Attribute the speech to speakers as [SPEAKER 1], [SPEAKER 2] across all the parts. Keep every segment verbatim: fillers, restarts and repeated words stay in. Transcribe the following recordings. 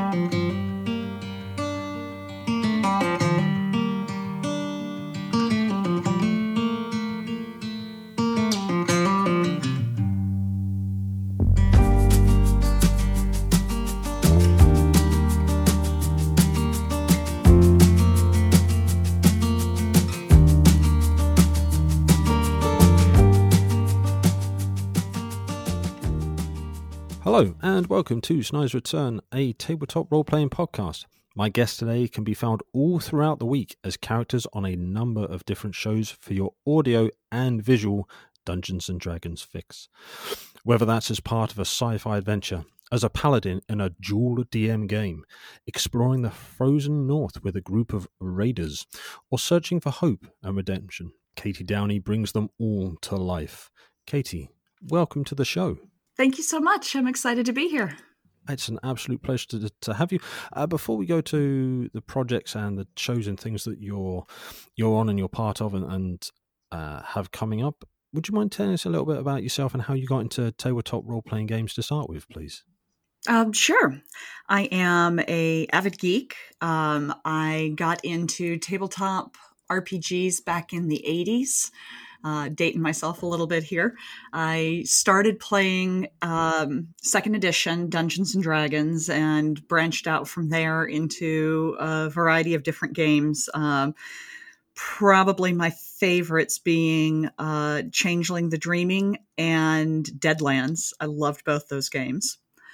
[SPEAKER 1] Hello, and welcome to Snai's Return, a tabletop role-playing podcast. My guests today can be found all throughout the week as characters on a number of different shows for your audio and visual Dungeons and Dragons fix. Whether that's as part of a sci-fi adventure, as a paladin in a dual D M game, exploring the frozen north with a group of raiders, or searching for hope and redemption, Katie Downey brings them all to life. Katie, welcome to the show.
[SPEAKER 2] Thank you so much. I'm excited to be here.
[SPEAKER 1] It's an absolute pleasure to, to have you. Uh, before we go to the projects and the shows and things that you're you're on and you're part of and, and uh, have coming up, would you mind telling us a little bit about yourself and how you got into tabletop role-playing games to start with, please?
[SPEAKER 2] Um, sure. I am a avid geek. Um, I got into tabletop R P Gs back in the eighties. Uh, dating myself a little bit here. I started playing um, second edition Dungeons and Dragons and branched out from there into a variety of different games. Um, probably my favorites being uh, Changeling the Dreaming and Deadlands. I loved both those games.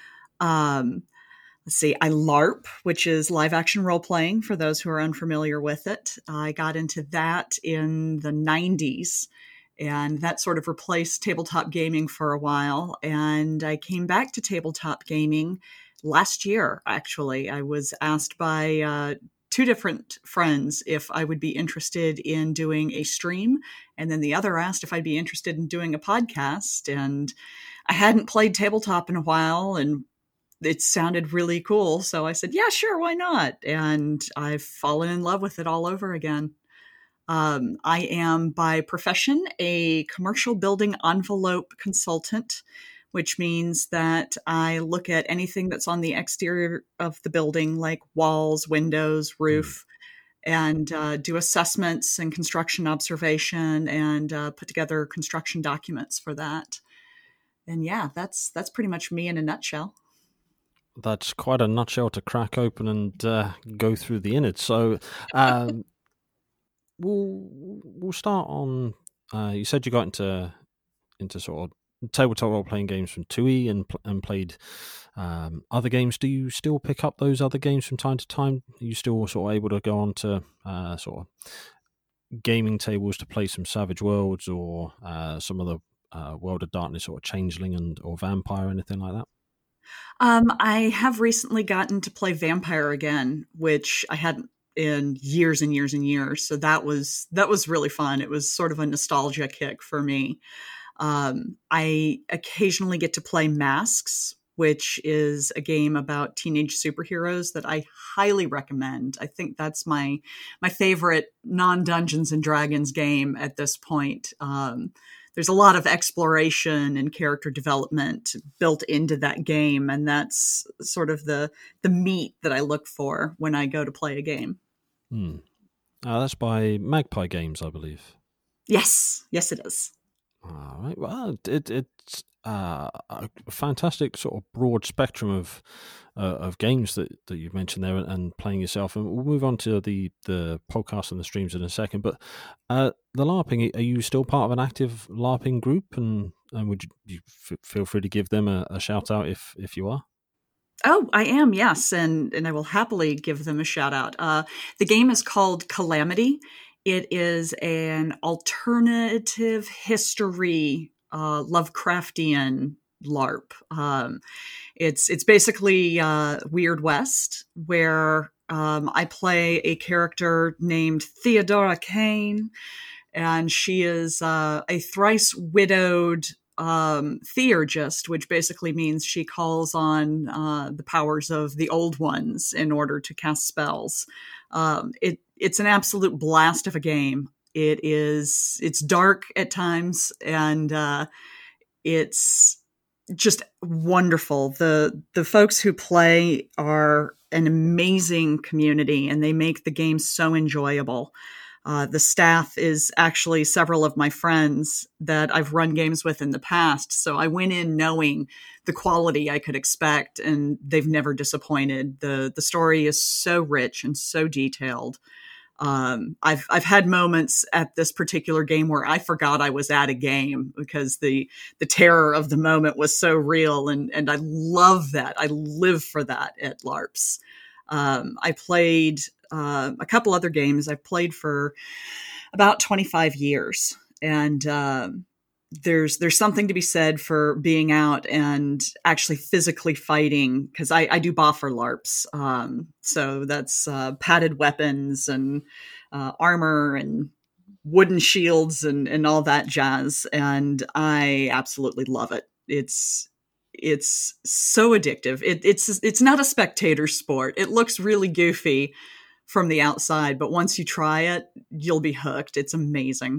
[SPEAKER 2] Um, Let's see, I LARP, which is live action role playing for those who are unfamiliar with it. I got into that in the nineties, and that sort of replaced tabletop gaming for a while. And I came back to tabletop gaming last year, actually. I was asked by uh, two different friends if I would be interested in doing a stream, and then the other asked if I'd be interested in doing a podcast. And I hadn't played tabletop in a while, and it sounded really cool. So I said, yeah, sure, why not? And I've fallen in love with it all over again. Um, I am by profession a commercial building envelope consultant, which means that I look at anything that's on the exterior of the building, like walls, windows, roof, mm. and uh, do assessments and construction observation and uh, put together construction documents for that. And yeah, that's that's pretty much me in a nutshell.
[SPEAKER 1] That's quite a nutshell to crack open and uh, go through the innards. So um, we'll we'll start on. Uh, you said you got into into sort of tabletop role playing games from two E and and played um, other games. Do you still pick up those other games from time to time? Are you still sort of able to go on to uh, sort of gaming tables to play some Savage Worlds or uh, some of the uh, World of Darkness or Changeling and or Vampire, anything like that?
[SPEAKER 2] Um, I have recently gotten to play Vampire again, which I hadn't in years and years and years. So that was that was really fun. It was sort of a nostalgia kick for me. Um, I occasionally get to play Masks, which is a game about teenage superheroes that I highly recommend. I think that's my my favorite non-Dungeons and Dragons game at this point. Um, There's a lot of exploration and character development built into that game, and that's sort of the the meat that I look for when I go to play a game.
[SPEAKER 1] Hmm. Uh, that's by Magpie Games, I believe.
[SPEAKER 2] Yes, yes, it is.
[SPEAKER 1] All right. Well, it, it's uh, a fantastic sort of broad spectrum of uh, of games that, that you've mentioned there and, and playing yourself. And we'll move on to the, the podcast and the streams in a second. But uh, the LARPing, are you still part of an active LARPing group? And, and would you, you f- feel free to give them a, a shout out if, if you are?
[SPEAKER 2] Oh, I am, yes. And, and I will happily give them a shout out. Uh, the game is called Calamity. It is an alternative history, uh, Lovecraftian LARP. Um, it's it's basically uh, Weird West, where um, I play a character named Theodora Kane, and she is uh, a thrice widowed um, theurgist, which basically means she calls on uh, the powers of the old ones in order to cast spells. Um, it it's an absolute blast of a game. It is it's dark at times, and uh, it's just wonderful. The the folks who play are an amazing community, and they make the game so enjoyable. Uh, the staff is actually several of my friends that I've run games with in the past. So I went in knowing the quality I could expect, and they've never disappointed. The the story is so rich and so detailed. Um, I've I've had moments at this particular game where I forgot I was at a game because the the terror of the moment was so real, and and I love that. I live for that at LARPs. Um, I played uh, a couple other games. I've played for about twenty-five years, and um, there's there's something to be said for being out and actually physically fighting, because I, I do boffer LARPs. Um, so that's uh, padded weapons and uh, armor and wooden shields and, and all that jazz. And I absolutely love it. It's it's so addictive. It, it's it's not a spectator sport. It looks really goofy from the outside, but once you try it, you'll be hooked. It's amazing.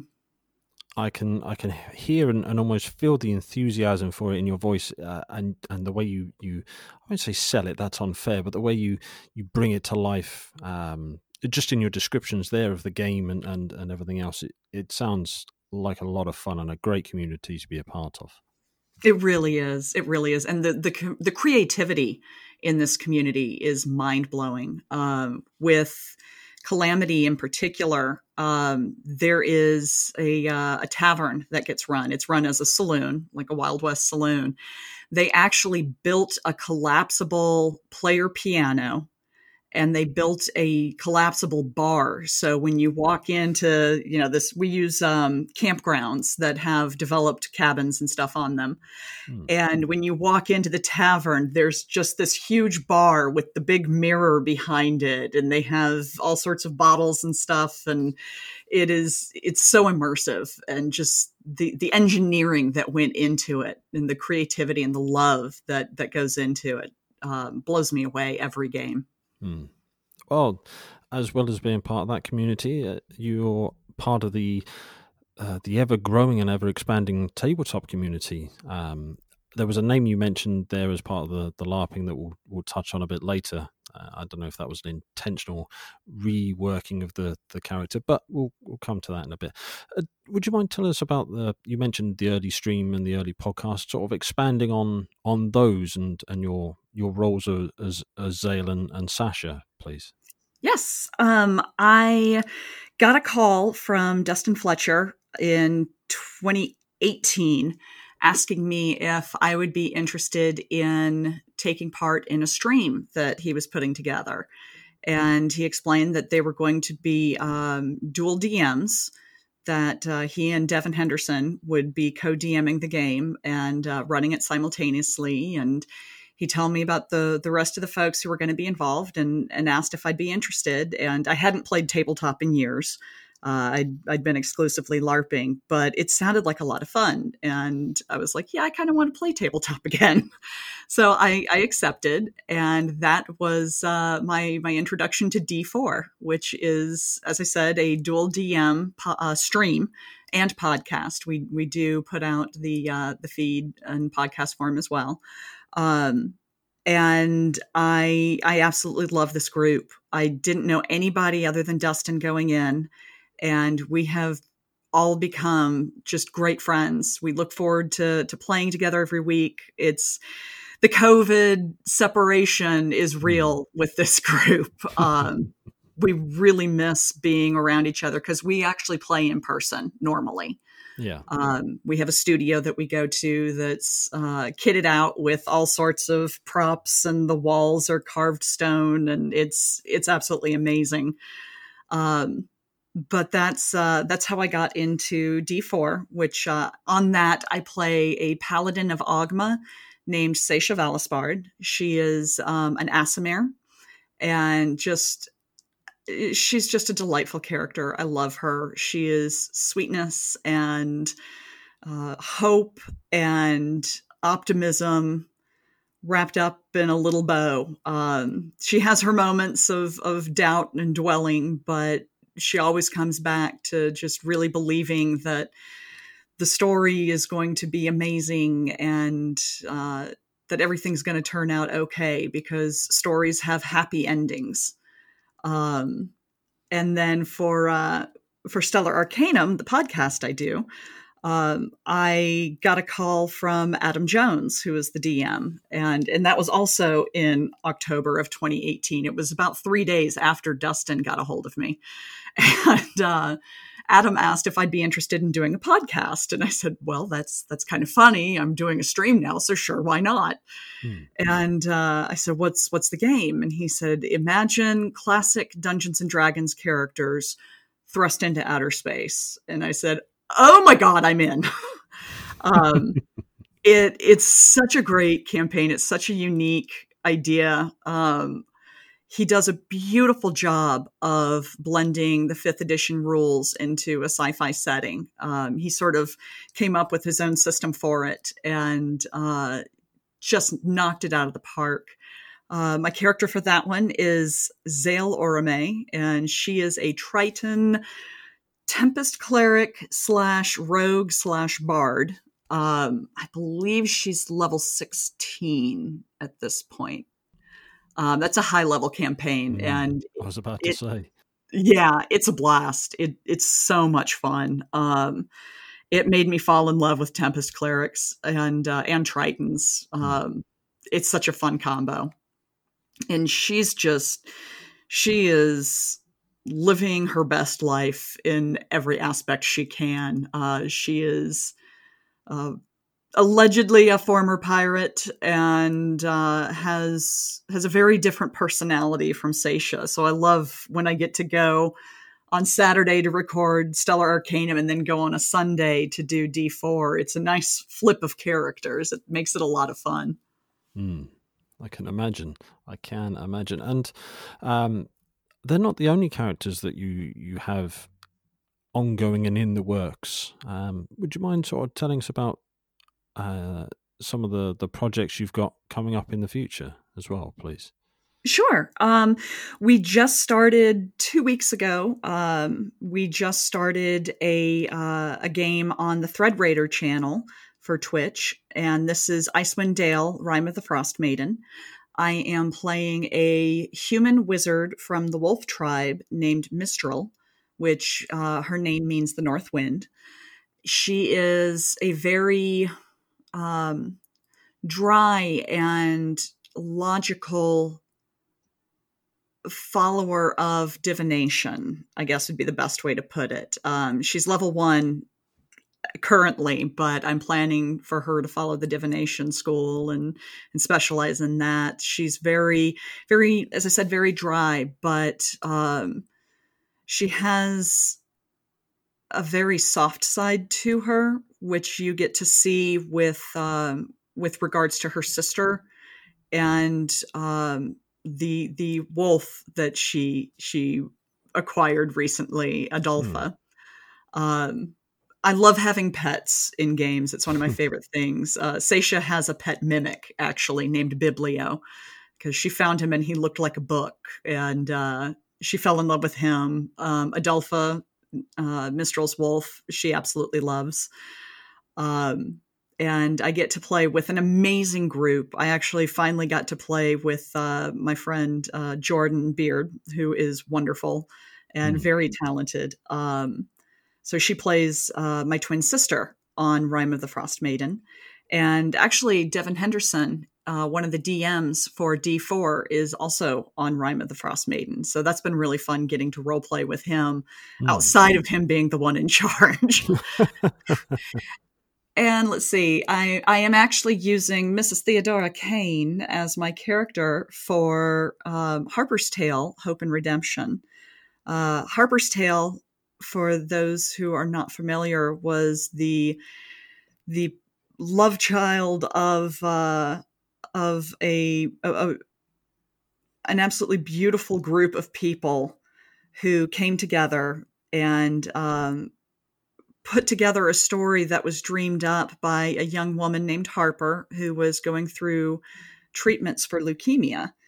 [SPEAKER 1] I can I can hear and, and almost feel the enthusiasm for it in your voice, uh, and and the way you, you I won't say sell it, that's unfair, but the way you, you bring it to life, um, just in your descriptions there of the game and, and, and everything else, it, it sounds like a lot of fun and a great community to be a part of.
[SPEAKER 2] It really is. It really is, and the the the creativity in this community is mind blowing. Um, with Calamity in particular, um, there is a, uh, a tavern that gets run. It's run as a saloon, like a Wild West saloon. They actually built a collapsible player piano, and they built a collapsible bar. So when you walk into, you know, this, we use um, campgrounds that have developed cabins and stuff on them. Hmm. And when you walk into the tavern, there's just this huge bar with the big mirror behind it. And they have all sorts of bottles and stuff. And it is, it's so immersive, and just the, the engineering that went into it and the creativity and the love that, that goes into it um, blows me away every game.
[SPEAKER 1] Hmm. Well, as well as being part of that community, uh, you're part of the uh, the ever growing and ever expanding tabletop community. Um, there was a name you mentioned there as part of the, the LARPing that we'll, we'll touch on a bit later. Uh, I don't know if that was an intentional reworking of the, the character, but we'll we'll come to that in a bit. Uh, would you mind telling us about the? You mentioned the early stream and the early podcast, sort of expanding on on those and, and your your roles as as, as Zale and, and Sasha, please.
[SPEAKER 2] Yes, um, I got a call from Dustin Fletcher in twenty eighteen asking me if I would be interested in taking part in a stream that he was putting together. And he explained that they were going to be um, dual D Ms, that uh, he and Devin Henderson would be co-DMing the game and uh, running it simultaneously. And he told me about the the rest of the folks who were going to be involved, and, and asked if I'd be interested. And I hadn't played tabletop in years. Uh, I'd, I'd been exclusively LARPing, but it sounded like a lot of fun. And I was like, yeah, I kind of want to play tabletop again. So I, I accepted. And that was uh, my, my introduction to D four, which is, as I said, a dual D M po- uh, stream and podcast. We we do put out the uh, the feed in podcast form as well. Um, and I I absolutely love this group. I didn't know anybody other than Dustin going in. And we have all become just great friends. We look forward to to playing together every week. It's the COVID separation is real with this group. Um, we really miss being around each other because we actually play in person normally.
[SPEAKER 1] Yeah.
[SPEAKER 2] Um, we have a studio that we go to that's uh, kitted out with all sorts of props, and the walls are carved stone, and it's it's absolutely amazing. Um, But that's uh, that's how I got into D four, which uh, on that I play a paladin of Ogma named Seisha Valispard. She is um, an Aasimar, and just she's just a delightful character. I love her. She is sweetness and uh, hope and optimism wrapped up in a little bow. Um, she has her moments of of doubt and dwelling, but she always comes back to just really believing that the story is going to be amazing and uh, that everything's going to turn out okay, because stories have happy endings. Um, and then for uh, for Stellar Arcanum, the podcast I do, um, I got a call from Adam Jones, who is the D M, and and that was also in October of twenty eighteen. It was about three days after Dustin got a hold of me, and uh, Adam asked if I'd be interested in doing a podcast, and I said, "Well, that's that's kind of funny. I'm doing a stream now, so sure, why not?" Hmm. And uh, I said, "What's what's the game?" And he said, "Imagine classic Dungeons and Dragons characters thrust into outer space." And I said, "Oh my God, I'm in." um, it it's such a great campaign. It's such a unique idea. Um, he does a beautiful job of blending the fifth edition rules into a sci-fi setting. Um, he sort of came up with his own system for it and uh, just knocked it out of the park. Uh, my character for that one is Zale Orome, and she is a Triton Tempest cleric slash rogue slash bard. Um, I believe she's level sixteen at this point. Um, that's a high level campaign, mm, and
[SPEAKER 1] I was about to
[SPEAKER 2] it,
[SPEAKER 1] say,
[SPEAKER 2] yeah, it's a blast. It it's so much fun. Um, it made me fall in love with Tempest clerics and uh, and Tritons. Um, mm. It's such a fun combo, and she's just she is living her best life in every aspect she can. Uh, she is uh, allegedly a former pirate and uh, has has a very different personality from Seisha. So I love when I get to go on Saturday to record Stellar Arcanum and then go on a Sunday to do D four. It's a nice flip of characters. It makes it a lot of fun.
[SPEAKER 1] Mm, I can imagine. I can imagine. And um, they're not the only characters that you, you have ongoing and in the works. Um, would you mind sort of telling us about uh, some of the, the projects you've got coming up in the future as well, please?
[SPEAKER 2] Sure. Um, we just started two weeks ago. Um, we just started a uh, a game on the Thread Raider channel for Twitch, and this is Icewind Dale, Rime of the Frost Maiden. I am playing a human wizard from the Wolf tribe named Mistral, which uh, her name means the North Wind. She is a very um, dry and logical follower of divination, I guess would be the best way to put it. Um, she's level one currently, but I'm planning for her to follow the divination school and, and specialize in that. She's very, very, as I said, very dry, but um, she has a very soft side to her, which you get to see with um, with regards to her sister and um, the the wolf that she she acquired recently, Adolpha. Hmm. Um, I love having pets in games. It's one of my favorite things. Uh, Seisha has a pet mimic, actually, named Biblio, because she found him and he looked like a book, and uh, she fell in love with him. Um, Adolpha, uh, Mistral's wolf, she absolutely loves. Um, and I get to play with an amazing group. I actually finally got to play with uh, my friend uh, Jordan Beard, who is wonderful and mm. very talented. Um, so she plays uh, my twin sister on Rime of the Frost Maiden. And actually, Devin Henderson, uh, one of the D Ms for D four, is also on Rime of the Frost Maiden. So that's been really fun getting to role play with him mm. outside of him being the one in charge. And let's see, I, I am actually using Missus Theodora Kane as my character for um, Harper's Tale, Hope and Redemption. Uh, Harper's Tale, for those who are not familiar, was the the love child of uh, of a, a, a an absolutely beautiful group of people who came together and um, put together a story that was dreamed up by a young woman named Harper who was going through treatments for leukemia.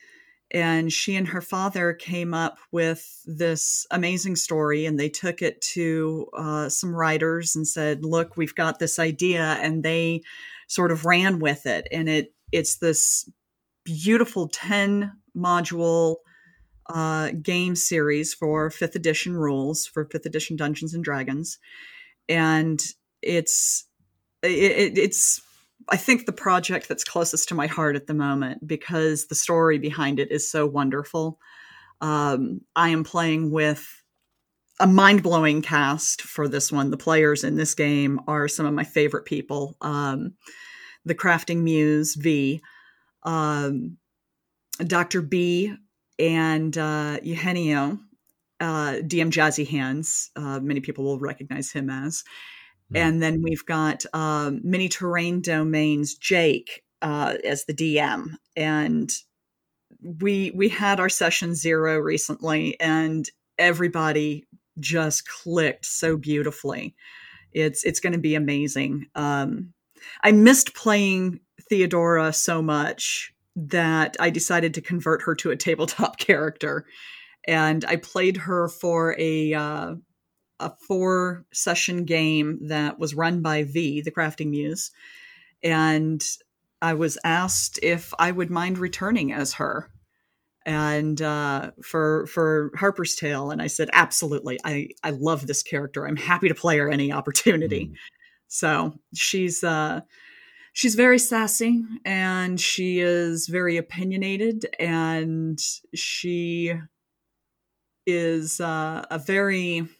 [SPEAKER 2] And she and her father came up with this amazing story, and they took it to uh, some writers and said, look, we've got this idea. And they sort of ran with it. And it it's this beautiful ten module uh, game series for fifth edition rules, for fifth edition Dungeons and Dragons. And it's, it, it's, I think the project that's closest to my heart at the moment, because the story behind it is so wonderful. Um, I am playing with a mind-blowing cast for this one. The players in this game are some of my favorite people. Um, the Crafting Muse, V, um, Doctor B, and uh, Eugenio, uh, D M Jazzy Hands. Uh, many people will recognize him as. Mm. And then we've got um, Mini Terrain Domains, Jake, uh, as the D M. And we we had our session zero recently, and everybody just clicked so beautifully. It's it's going to be amazing. Um, I missed playing Theodora so much that I decided to convert her to a tabletop character, and I played her for a uh, a four session game that was run by V, the Crafting Muse, and I was asked if I would mind returning as her. And uh, for for Harper's Tale, and I said, absolutely. I, I love this character. I'm happy to play her any opportunity. Mm. So she's uh, she's very sassy, and she is very opinionated, and she is uh, a very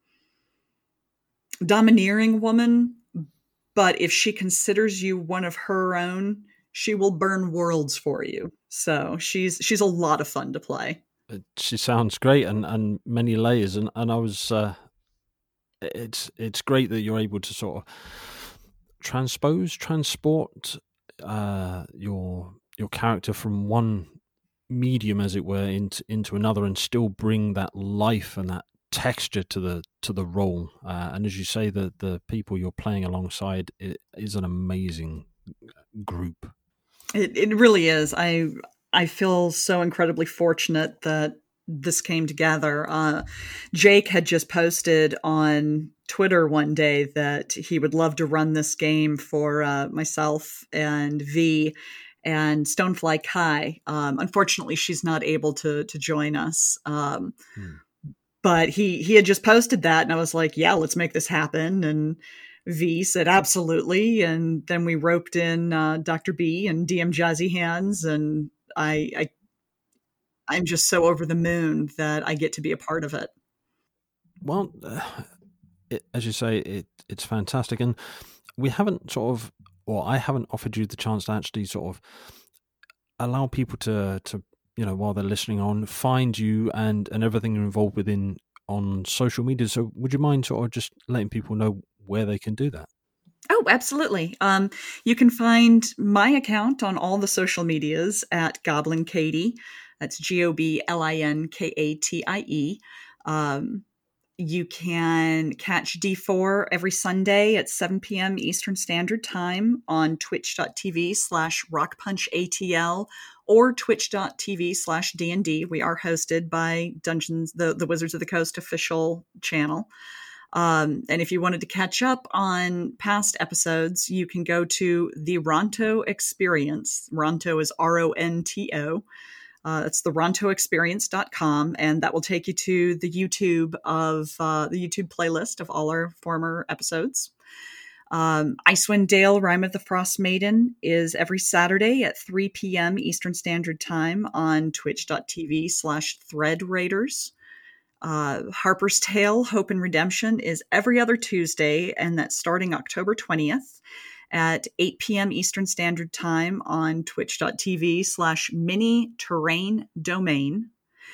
[SPEAKER 2] domineering woman. But if she considers you one of her own, she will burn worlds for you. So she's she's a lot of fun to play.
[SPEAKER 1] She sounds great, and, and many layers. And, and I was, uh, it's it's great that you're able to sort of transpose, transport uh, your your character from one medium, as it were, into into another, and still bring that life and that texture to the to the role. Uh, and as you say, the the people you're playing alongside, it is an amazing group.
[SPEAKER 2] It it really is. I I feel so incredibly fortunate that this came together. Uh, Jake had just posted on Twitter one day that he would love to run this game for uh, myself and V and Stonefly Kai. Um, unfortunately, she's not able to to join us. Um, hmm. But he he had just posted that, and I was like, yeah, let's make this happen. And V said, absolutely. And then we roped in uh, Doctor B and D M Jazzy Hands. And I, I, I'm just so over the moon that I get to be a part of it.
[SPEAKER 1] Well, uh, it, as you say, it it's fantastic. And we haven't sort of, or I haven't offered you the chance to actually sort of allow people to, to you know, while they're listening on, find you and, and everything you're involved within on social media. So would you mind sort of just letting people know where they can do that?
[SPEAKER 2] Oh, absolutely. Um, you can find my account on all the social medias at Goblin Katie. That's G O B L I N K A T I E. Um, you can catch D four every Sunday at seven p.m. Eastern Standard Time on twitch.tv slash rockpunchatl or twitch.tv slash D&D. We are hosted by Dungeons, the, the Wizards of the Coast official channel. Um, and if you wanted to catch up on past episodes, you can go to the Ronto Experience. Ronto is R O N T O. Uh, it's the ronto experience dot com, and that will take you to the YouTube of uh, the YouTube playlist of all our former episodes. Um, Icewind Dale, Rime of the Frost Maiden is every Saturday at three p.m. Eastern Standard Time on twitch.tv slash thread raiders. Uh, Harper's Tale, Hope and Redemption is every other Tuesday, and that's starting October twentieth at eight p.m. Eastern Standard Time on twitch.tv slash mini terrain domain.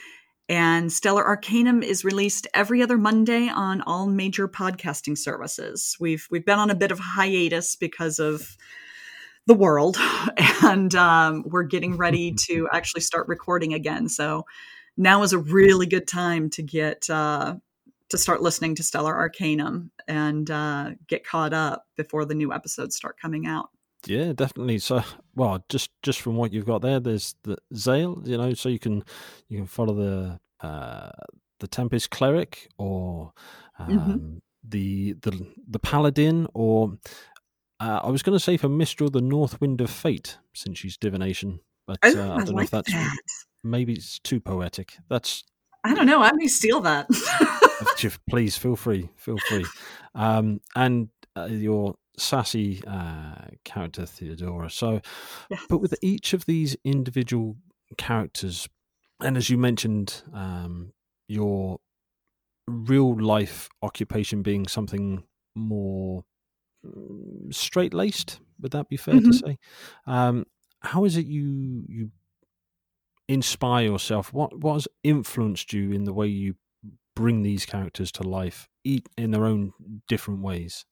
[SPEAKER 2] And Stellar Arcanum is released every other Monday on all major podcasting services. We've we've been on a bit of a hiatus because of the world, and um, we're getting ready to actually start recording again. So now is a really good time to get uh, to start listening to Stellar Arcanum and uh, get caught up before the new episodes start coming out.
[SPEAKER 1] Yeah, definitely. So, well, just just from what you've got there, there's the Zale, you know, so you can you can follow the uh, the Tempest cleric, or
[SPEAKER 2] Hmm.
[SPEAKER 1] um, the the the paladin, or uh, I was going to say for Mistral, the North Wind of Fate, since she's divination, but
[SPEAKER 2] Oh,
[SPEAKER 1] uh, I
[SPEAKER 2] I
[SPEAKER 1] don't know if
[SPEAKER 2] like
[SPEAKER 1] that's
[SPEAKER 2] that.
[SPEAKER 1] maybe it's too poetic. That's
[SPEAKER 2] I don't know. I may steal that.
[SPEAKER 1] Please feel free, feel free. Um, and uh, your sassy uh, character Theodora. So,
[SPEAKER 2] Yes.
[SPEAKER 1] but with each of these individual characters, and as you mentioned, um, your real life occupation being something more straight laced, would that be fair to
[SPEAKER 2] Hmm.
[SPEAKER 1] say? Um, how is it you you inspire yourself? What what has influenced you in the way you bring these characters to life, eat in their own different ways?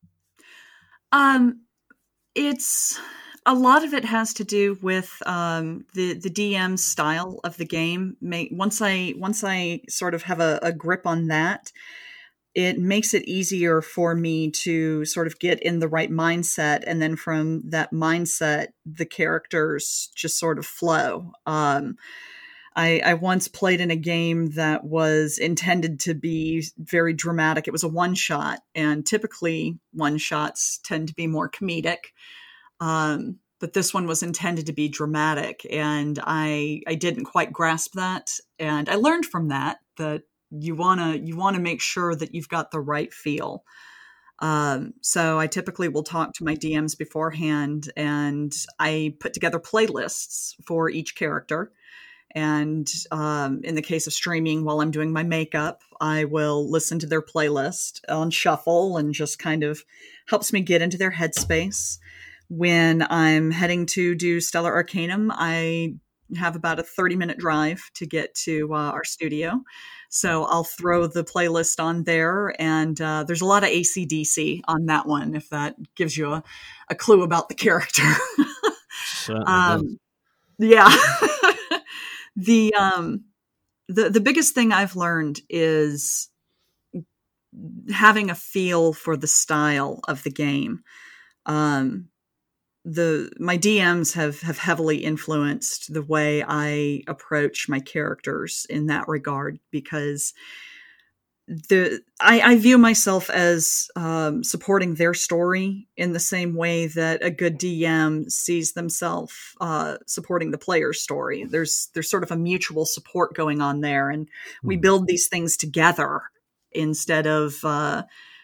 [SPEAKER 2] Um, it's a lot of it has to do with um, the the D M style of the game. Make once I once I sort of have a, a grip on that, it makes it easier for me to sort of get in the right mindset, and then from that mindset, the characters just sort of flow. Um, I, I once played in a game that was intended to be very dramatic. It was a one shot, and typically one shots tend to be more comedic. Um, but this one was intended to be dramatic, and I I didn't quite grasp that, and I learned from that that you wanna you wanna make sure that you've got the right feel. Um, so I typically will talk to my D Ms beforehand, and I put together playlists for each character. And um, in the case of streaming, while I'm doing my makeup, I will listen to their playlist on shuffle and just kind of helps me get into their headspace. When I'm heading to do Stellar Arcanum, I have about a thirty minute drive to get to uh, our studio. So I'll throw the playlist on there, and uh, there's a lot of A C D C on that one, if that gives you a, a clue about the character.
[SPEAKER 1] Certainly does.
[SPEAKER 2] um, yeah. the um, the the biggest thing I've learned is having a feel for the style of the game. Um, the my D Ms have have heavily influenced the way I approach my characters in that regard, because the I, I view myself as um, supporting their story in the same way that a good D M sees themselves uh, supporting the player's story. There's there's sort of a mutual support going on there, and we
[SPEAKER 1] Hmm.
[SPEAKER 2] build these things together instead of. Uh,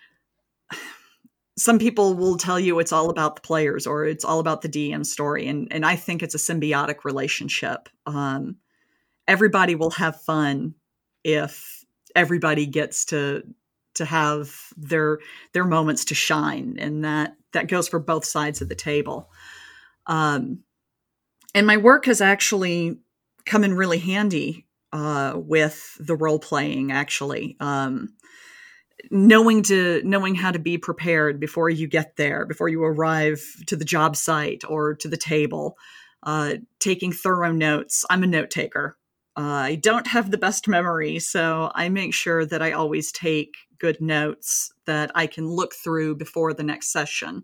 [SPEAKER 2] some people will tell you it's all about the players or it's all about the D M story, and and I think it's a symbiotic relationship. Um, everybody will have fun if everybody gets to to have their their moments to shine, and that that goes for both sides of the table. Um, and my work has actually come in really handy uh, with the role playing. Actually, um, knowing to knowing how to be prepared before you get there, before you arrive to the job site or to the table, uh, taking thorough notes. I'm a note taker. Uh, I don't have the best memory, so I make sure that I always take good notes that I can look through before the next session,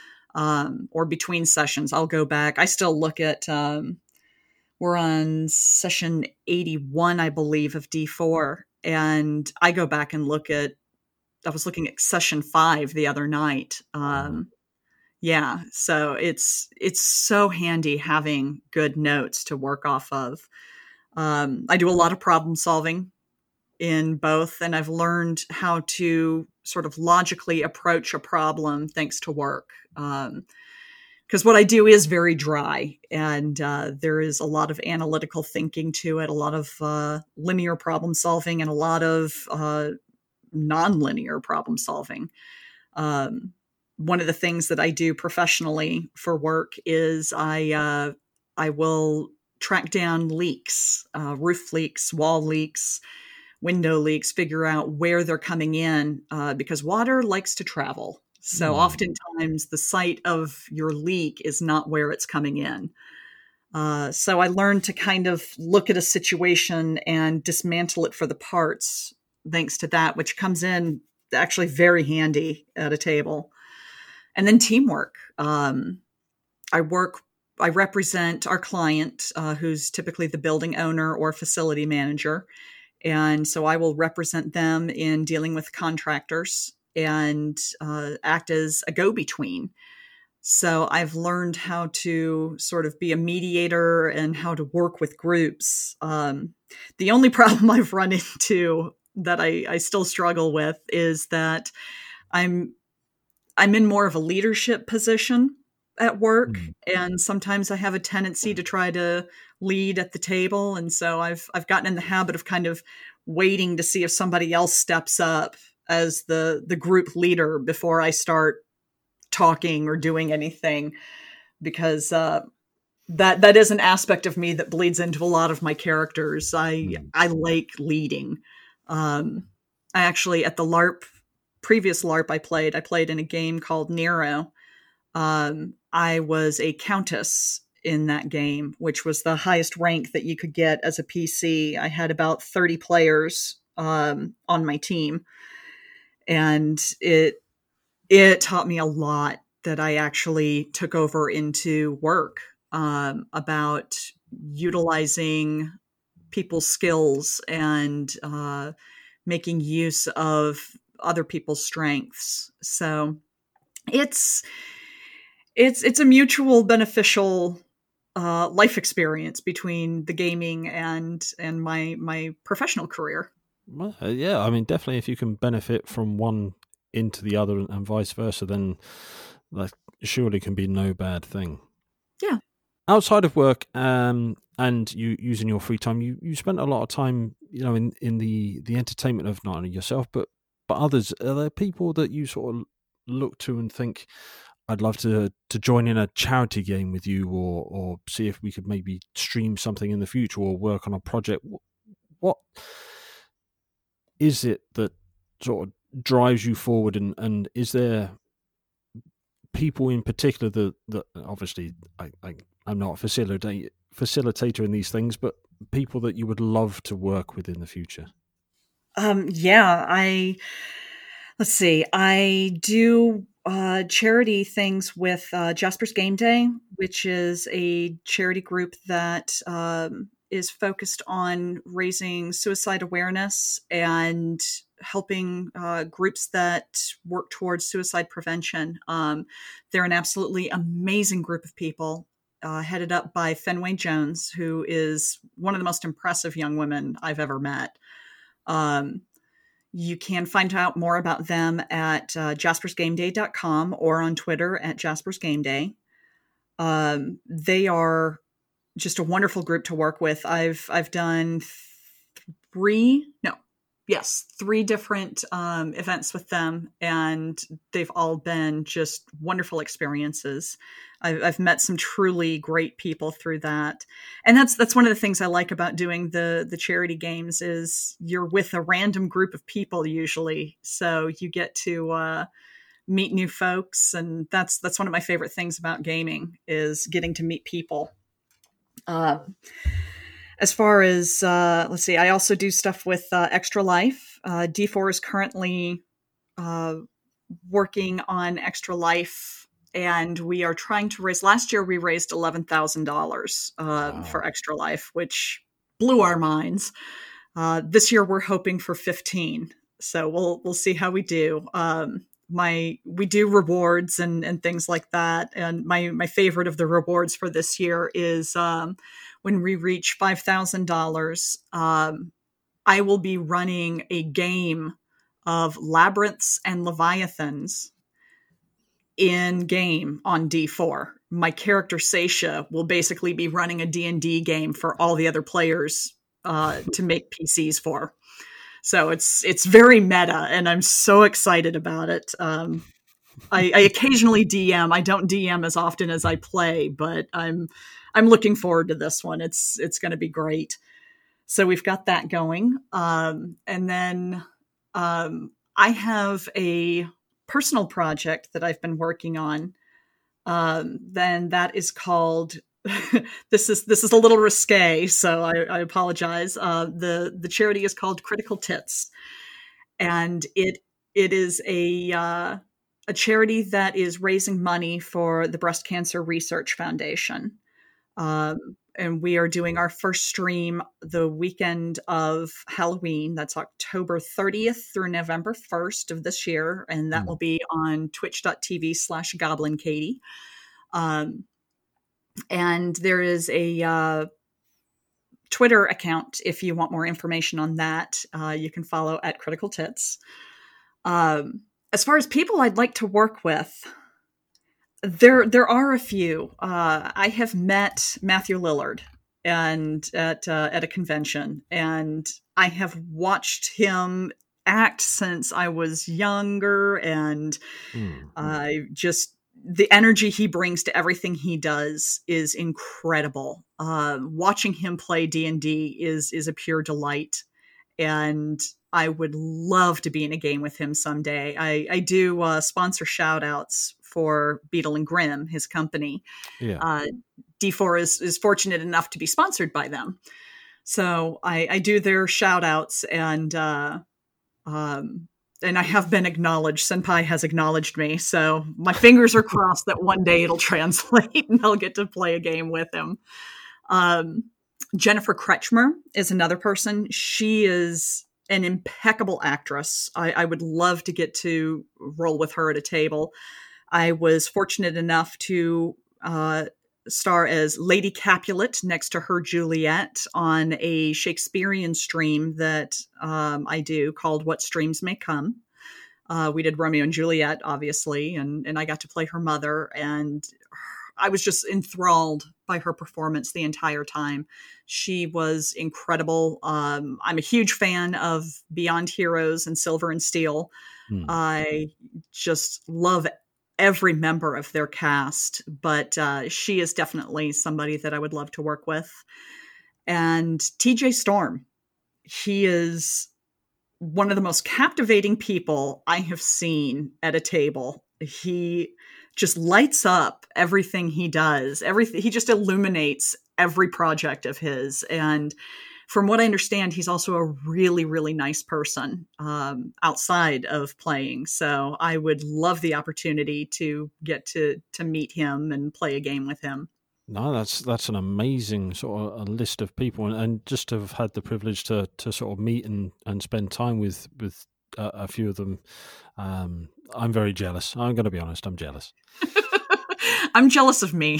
[SPEAKER 2] um, or between sessions. I'll go back. I still look at. Um, we're on session eighty-one, I believe, of D four, and I go back and look at I was looking at session five the other night.
[SPEAKER 1] Wow.
[SPEAKER 2] Um, yeah, so it's it's so handy having good notes to work off of. Um, I do a lot of problem solving in both, and I've learned how to sort of logically approach a problem thanks to work. Um, because what I do is very dry, and uh, there is a lot of analytical thinking to it, a lot of uh, linear problem solving, and a lot of uh, non-linear problem solving. Um, one of the things that I do professionally for work is I uh, I will track down leaks, uh, roof leaks, wall leaks, window leaks, figure out where they're coming in, uh, because water likes to travel. So
[SPEAKER 1] Hmm.
[SPEAKER 2] oftentimes the site of your leak is not where it's coming in. Uh, so I learned to kind of look at a situation and dismantle it for the parts, thanks to that, which comes in actually very handy at a table. And then teamwork. Um, I work, I represent our client, uh, who's typically the building owner or facility manager. And so I will represent them in dealing with contractors and uh, act as a go-between. So I've learned how to sort of be a mediator and how to work with groups. Um, the only problem I've run into that I, I still struggle with is that I'm I'm in more of a leadership position at work,
[SPEAKER 1] Mm.
[SPEAKER 2] and sometimes I have a tendency to try to lead at the table, and so I've I've gotten in the habit of kind of waiting to see if somebody else steps up as the the group leader before I start talking or doing anything, because uh, that that is an aspect of me that bleeds into a lot of my characters. I
[SPEAKER 1] Mm.
[SPEAKER 2] I like leading. Um, I actually at the LARP previous LARP I played, I played in a game called Nero. Um, I was a countess in that game, which was the highest rank that you could get as a P C. I had about thirty players um, on my team, and it it taught me a lot that I actually took over into work, um, about utilizing people's skills and uh, making use of other people's strengths. So it's it's it's a mutual beneficial uh, life experience between the gaming and and my my professional career.
[SPEAKER 1] Well, uh, yeah, I mean, definitely, if you can benefit from one into the other and, and vice versa, then that surely can be no bad thing.
[SPEAKER 2] Yeah.
[SPEAKER 1] Outside of work, um, and you using your free time, you, you spent a lot of time, you know, in, in the, the entertainment of not only yourself but but others. Are there people that you sort of look to and think, I'd love to to join in a charity game with you, or or see if we could maybe stream something in the future or work on a project? What is it that sort of drives you forward, and, and is there people in particular that, that obviously I, I, I'm not a facilitator, facilitator in these things, but people that you would love to work with in the future?
[SPEAKER 2] Um, yeah, I let's see. I do uh, charity things with uh, Jasper's Game Day, which is a charity group that um, is focused on raising suicide awareness and helping uh, groups that work towards suicide prevention. Um, they're an absolutely amazing group of people. Uh, headed up by Fenway Jones, who is one of the most impressive young women I've ever met. Um, you can find out more about them at uh, jaspers game day dot com or on Twitter at Jaspers Game Day. Um, they are just a wonderful group to work with. I've I've done three, no, yes, three different um, events with them, and they've all been just wonderful experiences. I've, I've met some truly great people through that, and that's that's one of the things I like about doing the the charity games is you're with a random group of people usually, so you get to uh, meet new folks, and that's that's one of my favorite things about gaming is getting to meet people. Um, As far as, uh, let's see, I also do stuff with uh, Extra Life. Uh, D four is currently uh, working on Extra Life, and we are trying to raise, last year we raised eleven thousand dollars uh,
[SPEAKER 1] Wow.
[SPEAKER 2] for Extra Life, which blew our minds. Uh, this year we're hoping for fifteen. So we'll we'll see how we do. Um, my we do rewards and and things like that, and my my favorite of the rewards for this year is um, when we reach five thousand dollars, um, I will be running a game of labyrinths and leviathans in game on D four. My character Seisha will basically be running a D and D game for all the other players uh, to make P Cs for. So it's it's very meta, and I'm so excited about it. Um, I, I occasionally D M. I don't D M as often as I play, but I'm I'm looking forward to this one. It's it's going to be great. So we've got that going, um, and then um, I have a personal project that I've been working on. Um, then that is called. this is this is a little risque, so I, I apologize. Uh, the the charity is called Critical Tits, and it it is a uh, a charity that is raising money for the Breast Cancer Research Foundation. Um, and we are doing our first stream the weekend of Halloween. That's October thirtieth through November first of this year. And that mm. will be on twitch.tv slash Goblin Katie. Um, and there is a uh, Twitter account if you want more information on that. Uh, you can follow at Critical Tits. Um, as far as people I'd like to work with, There, there are a few. Uh, I have met Matthew Lillard and at uh, at a convention, and I have watched him act since I was younger, and mm. I just the energy he brings to everything he does is incredible. Uh, watching him play D and D is is a pure delight, and I would love to be in a game with him someday. I, I do uh, sponsor shout outs for Beetle and Grimm, his company. Yeah. Uh, D four is, is fortunate enough to be sponsored by them. So I, I do their shout outs, and, uh, um, and I have been acknowledged. Senpai has acknowledged me. So my fingers are crossed that one day it'll translate and I'll get to play a game with him. Um, Jennifer Kretschmer is another person. She is an impeccable actress. I, I would love to get to roll with her at a table. I was fortunate enough to uh, star as Lady Capulet next to her Juliet on a Shakespearean stream that um, I do called What Streams May Come. Uh, we did Romeo and Juliet, obviously, and, and I got to play her mother, and I was just enthralled by her performance the entire time. She was incredible. Um, I'm a huge fan of Beyond Heroes and Silver and Steel. Hmm. I just love every member of their cast, but uh, she is definitely somebody that I would love to work with. And T J Storm, he is one of the most captivating people I have seen at a table. He just lights up everything he does. Everything he just illuminates every project of his. And from what I understand, he's also a really, really nice person um, outside of playing. So I would love the opportunity to get to to meet him and play a game with him.
[SPEAKER 1] No, that's that's an amazing sort of a list of people, and, and just to have had the privilege to to sort of meet and, and spend time with with a, a few of them. Um, I'm very jealous. I'm going to be honest. I'm jealous.
[SPEAKER 2] I'm jealous of me.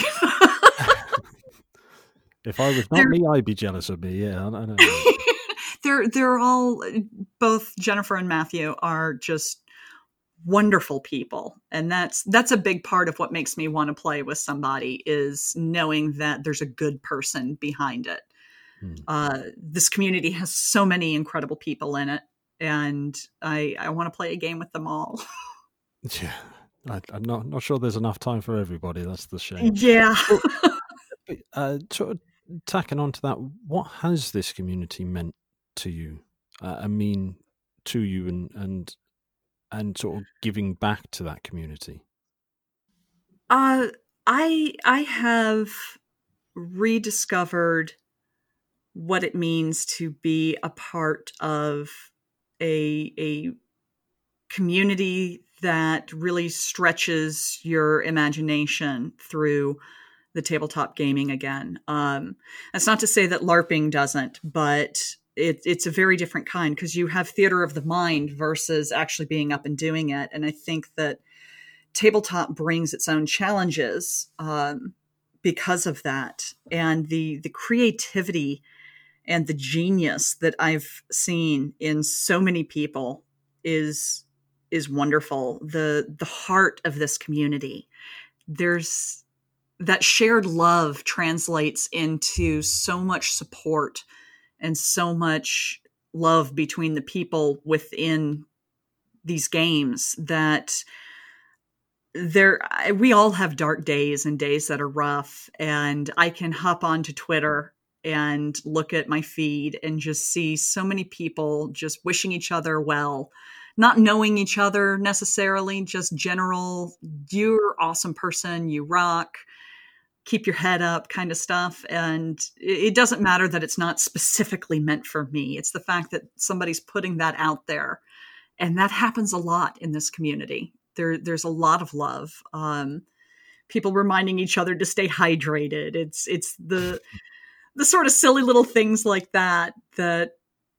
[SPEAKER 1] If I was not they're, me, I'd be jealous of me. Yeah, I, I know.
[SPEAKER 2] they're they're all both Jennifer and Matthew are just wonderful people, and that's that's a big part of what makes me want to play with somebody is knowing that there's a good person behind it. Hmm. Uh, this community has so many incredible people in it, and I I want to play a game with them all.
[SPEAKER 1] Yeah, I, I'm not not sure there's enough time for everybody. That's the shame.
[SPEAKER 2] Yeah.
[SPEAKER 1] uh, sort of tacking on to that, what has this community meant to you? Uh, I mean, to you, and and and sort of giving back to that community.
[SPEAKER 2] Uh, I I have rediscovered what it means to be a part of a a community that really stretches your imagination through the tabletop gaming again. Um, that's not to say that LARPing doesn't, but it, it's a very different kind because you have theater of the mind versus actually being up and doing it. And I think that tabletop brings its own challenges um, because of that. And the the creativity and the genius that I've seen in so many people is is wonderful. The the heart of this community. There's that shared love translates into so much support and so much love between the people within these games that there, we all have dark days and days that are rough. And I can hop onto Twitter and look at my feed and just see so many people just wishing each other well, not knowing each other necessarily, just general, you're an awesome person, you rock, keep your head up kind of stuff. And it doesn't matter that it's not specifically meant for me. It's the fact that somebody's putting that out there. And that happens a lot in this community. There, there's a lot of love. Um, people reminding each other to stay hydrated. It's it's the the sort of silly little things like that that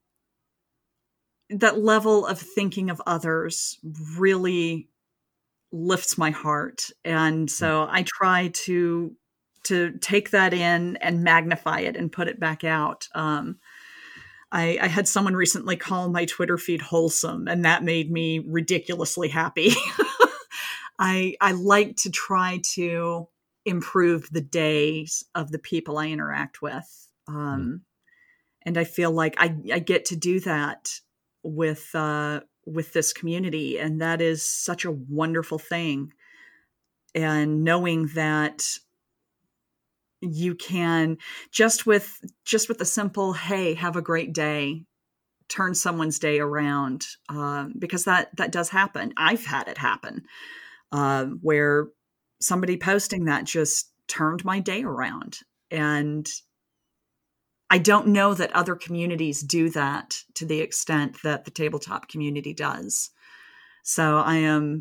[SPEAKER 2] that level of thinking of others really lifts my heart. And so I try to to take that in and magnify it and put it back out. Um, I, I had someone recently call my Twitter feed wholesome, and that made me ridiculously happy. I I like to try to improve the days of the people I interact with. Um, mm. And I feel like I, I get to do that with uh, with this community, and that is such a wonderful thing. And knowing that you can just with just with a simple "Hey, have a great day," turn someone's day around, um, because that that does happen. I've had it happen uh, where somebody posting that just turned my day around, and I don't know that other communities do that to the extent that the tabletop community does. So I am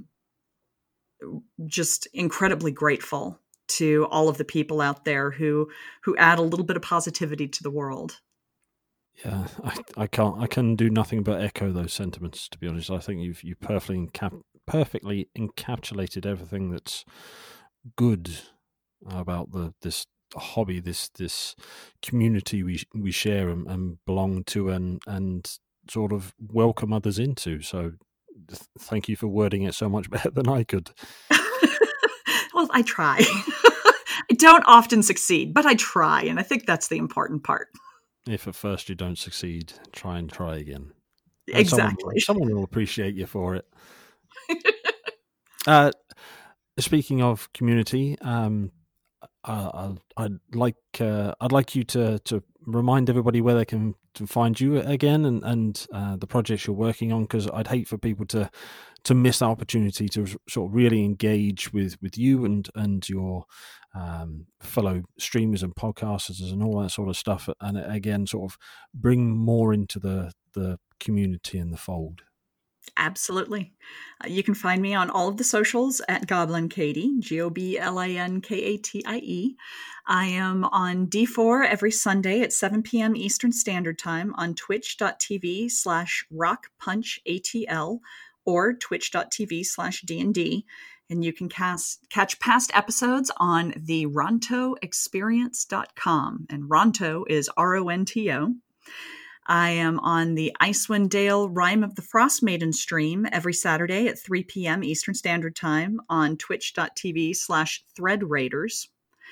[SPEAKER 2] just incredibly grateful to all of the people out there who who add a little bit of positivity to the world.
[SPEAKER 1] Yeah, I, I can't. I can do nothing but echo those sentiments. To be honest, I think you've you perfectly encap, perfectly encapsulated everything that's good about the this hobby, this this community we we share and, and belong to, and and sort of welcome others into. So, th- thank you for wording it so much better than I could.
[SPEAKER 2] Well, I try. I don't often succeed, but I try, and I think that's the important part.
[SPEAKER 1] If at first you don't succeed, try and try again. And
[SPEAKER 2] exactly.
[SPEAKER 1] Someone, someone will appreciate you for it. uh, speaking of community, um, uh, I'd like uh, I'd like you to to remind everybody where they can to find you again, and and uh, the projects you're working on, because I'd hate for people to to miss the opportunity to sort of really engage with, with you and and your um, fellow streamers and podcasters and all that sort of stuff, and again sort of bring more into the the community and the fold.
[SPEAKER 2] Absolutely. Uh, you can find me on all of the socials at Goblin Katie, G O B L I N K A T I E. I am on D four every Sunday at seven p.m. Eastern Standard Time on twitch.tv slash rockpunchatl or twitch.tv slash D&D. And you can cast, catch past episodes on the ronto experience dot com. And Ronto is R O N T O. I am on the Icewind Dale Rime of the Frost Maiden stream every Saturday at three p.m. Eastern Standard Time on twitch.tv slash threadraiders.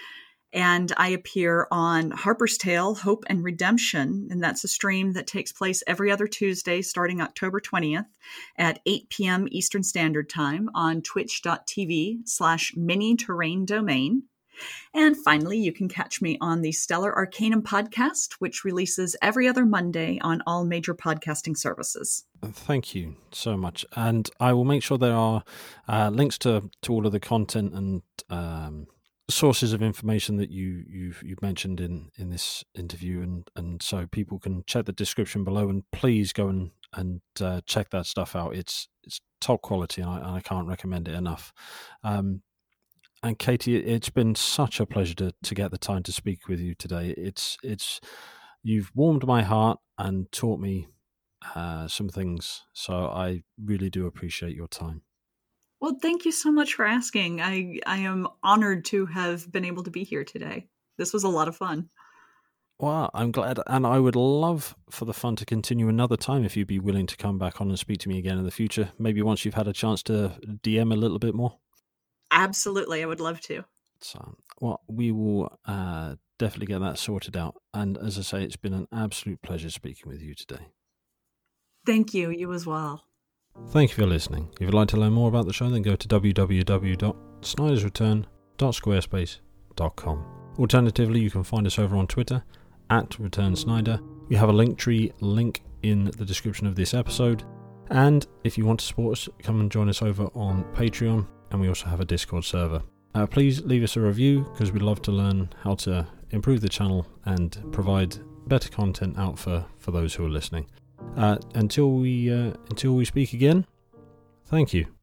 [SPEAKER 2] And I appear on Harper's Tale, Hope and Redemption, and that's a stream that takes place every other Tuesday starting October twentieth at eight p.m. Eastern Standard Time on twitch.tv slash mini terrain domain. And finally, you can catch me on the Stellar Arcanum podcast, which releases every other Monday on all major podcasting services.
[SPEAKER 1] Thank you so much. And I will make sure there are uh, links to, to all of the content and um, sources of information that you, you've, you've mentioned in, in this interview. And, and so people can check the description below, and please go and, and uh, check that stuff out. It's it's top quality, and I, and I can't recommend it enough. Um, And Katie, it's been such a pleasure to, to get the time to speak with you today. It's it's you've warmed my heart and taught me uh, some things, so I really do appreciate your time.
[SPEAKER 2] Well, thank you so much for asking. I I am honored to have been able to be here today. This was a lot of fun.
[SPEAKER 1] Well, I'm glad, and I would love for the fun to continue another time if you'd be willing to come back on and speak to me again in the future. Maybe once you've had a chance to D M a little bit more.
[SPEAKER 2] Absolutely, I would love to.
[SPEAKER 1] So, well, we will uh, definitely get that sorted out. And as I say, it's been an absolute pleasure speaking with you today.
[SPEAKER 2] Thank you. You as well.
[SPEAKER 1] Thank you for listening. If you'd like to learn more about the show, then go to w w w dot snyders return dot squarespace dot com. Alternatively, you can find us over on Twitter at Return Snyder. We have a Linktree link in the description of this episode. And if you want to support us, come and join us over on Patreon. And we also have a Discord server. Uh, please leave us a review, because we'd love to learn how to improve the channel and provide better content out for, for those who are listening. Uh, until we uh, until we speak again, thank you.